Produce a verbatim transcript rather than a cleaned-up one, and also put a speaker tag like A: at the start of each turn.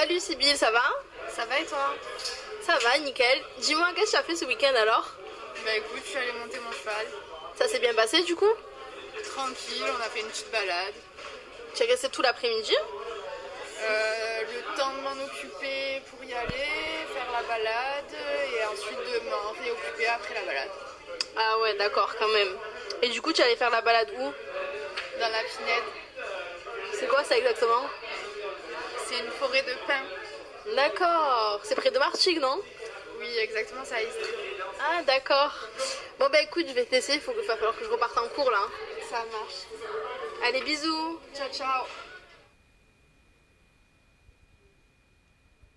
A: Salut Sybille, ça va?
B: Ça va et toi?
A: Ça va, nickel. Dis-moi, qu'est-ce que tu as fait ce week-end alors?
B: Bah écoute, je suis allée monter mon cheval.
A: Ça s'est bien passé du coup?
B: Tranquille, on a fait une petite balade.
A: Tu es resté tout l'après-midi?
B: Euh, le temps de m'en occuper pour y aller, faire la balade et ensuite de m'en réoccuper après la balade.
A: Ah ouais, d'accord, quand même. Et du coup, tu allais faire la balade où?
B: Dans la Pinède.
A: C'est quoi ça exactement?
B: C'est une forêt de pins.
A: D'accord, c'est près de Martigues, non?
B: Oui, exactement, ça Istres.
A: Ah d'accord. Bon bah écoute, je vais te laisser, il faut, va falloir que je reparte en cours là.
B: Ça marche.
A: Allez, bisous.
B: Ciao, ciao.